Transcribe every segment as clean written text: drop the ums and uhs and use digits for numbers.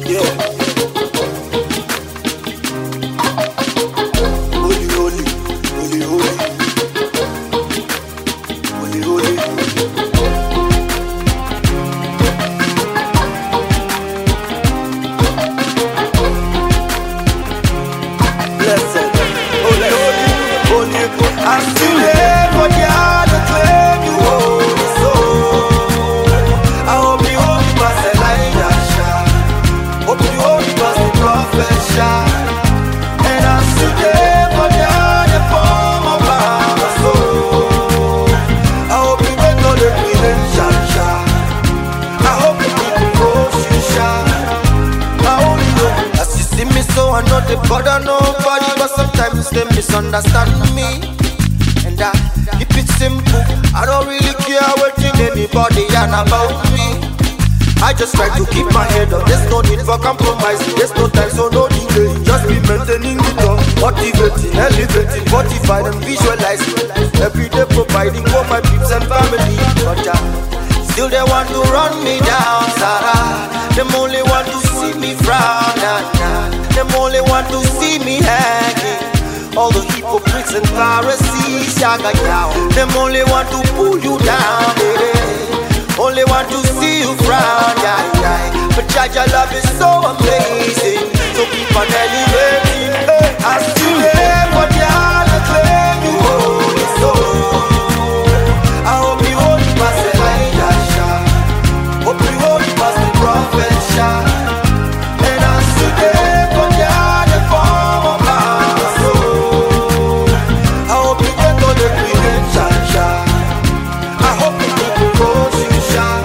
I'm still here for the other claim you hold me so. I hope you hold me past Elijah. Hope you hold me past the prophet Shah. And I'm still here for the other form of my soul. I hope you make all the credential Shah. I hope you keep the motion Shah. I only know as you see me so I know they bother nobody, but sometimes they misunderstand me. And I keep it simple. I don't really care what anybody and about me. I just try to keep my head up. There's no need for compromise. There's no time, so no delay. Just be maintaining it up, motivating, elevating, fortifying and visualizing. Every day providing for my peeps and family. But still they want to run me down, Sarah. Them only want to see me frown, Them only want to see me hanging. All the hypocrites and Pharisees, yaga down. Them only want to pull you down, Only want to see you frown, But Jaja love is so amazing. So keep on elevating. I still live for the other claim you hold me so. I hope you hold me past Elijah. Hope you hold me past the prophet Shah. And I still live for the other form of my soul. I hope you get all the credential Shah. I hope you get the motion Shah.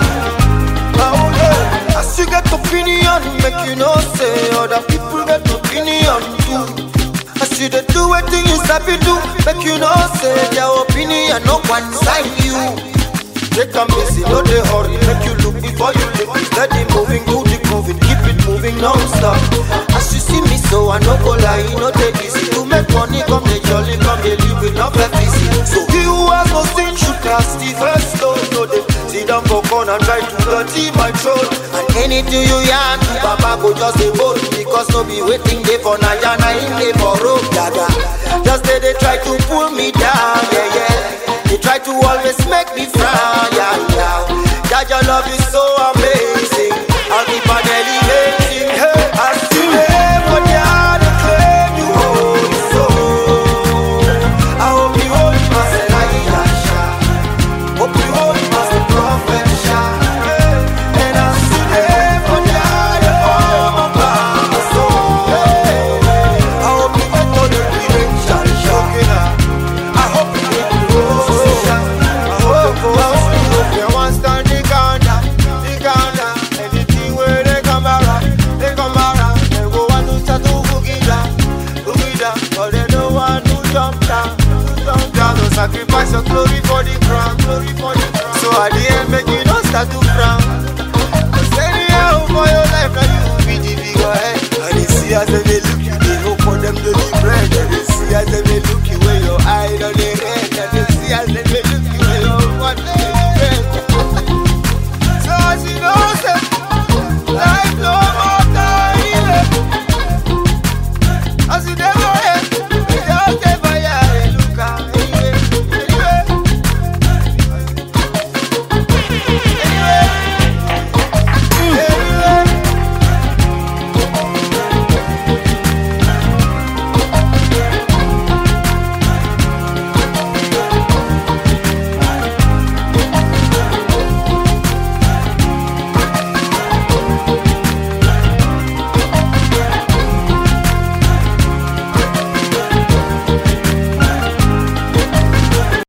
As you get opinion, make you know say other people get opinion too. As you dey do wetin you sabi do, make you know say their opinion no one sign you. Take a easy, no dey hurry, make you look before you look. Steady moving, good moving, keep it moving non-stop. As you see me so I no go lie, no take easy. To make money come dey jolly, come dey live with no easy. So he who has no sin should cast the first stone. No dey sit down for corner try to dirty my throat. And anything you yarn to Baba go just dey bold. Because no be waiting day for Naja, na him dey for road, Dada. Just they try to pull me down, They try to always make me frown, Jaja love is so amazing. I'll keep on elevating. I still live for the other claim you hold me so. I hope you hold me past Elijah. Hope you hold me past the prophet Shah. And I still live for the other form of my soul. I hope you get all the credential Shah. I hope you get the motion Shah. I hope you want to stand the corner. Anything where they come around, they go want to start to boogie down, but they don't want to jump down, don't sacrifice your glory for the crown, So at the end, make you don't start to frown. Cause anyhow for your life, now you be the bigger head, and you see as they